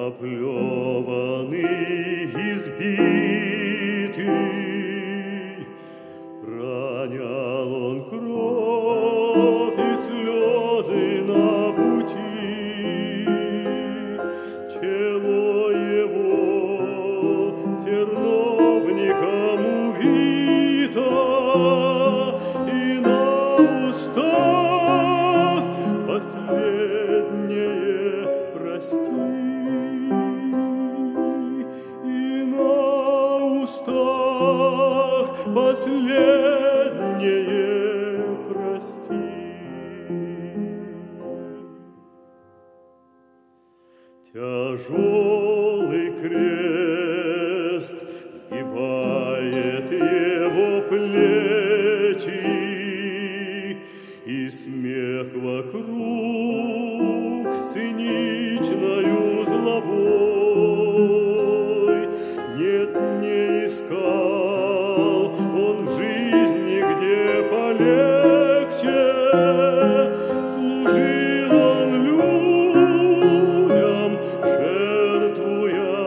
оплеванный, избитый, ронял он кровь и слезы на пути. Чело его терновником увито, и на устах последнее прости. И на устах последнее прости. Тяжелый крест сгибает его плечи, и смех вокруг с циничною злобой. Нет, не искал он в жизни, где полегче, служил он людям, жертвуя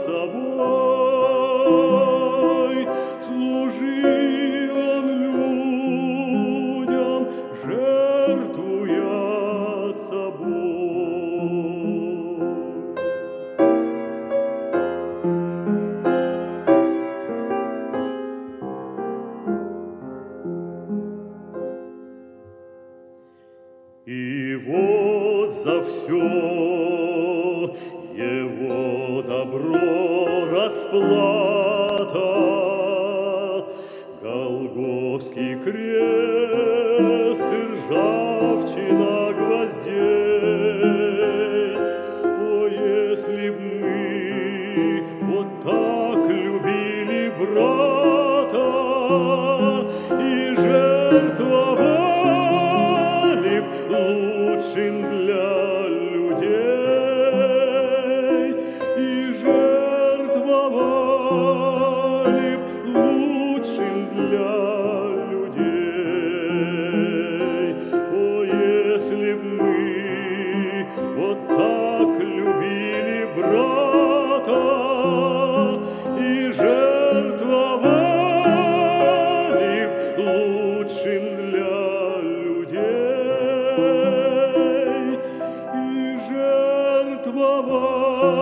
собой. Служил он людям, жертвуя собой. И вот за все его добро расплата, Голгофский крест и ржавчина гвоздей. О, если б мы вот так любили брата и жертвовали б лучшим для людей, и жертвовали б лучшим для людей. О, если б мы вот так любили брата и жертвовали б лучшим для людей, и жертвовали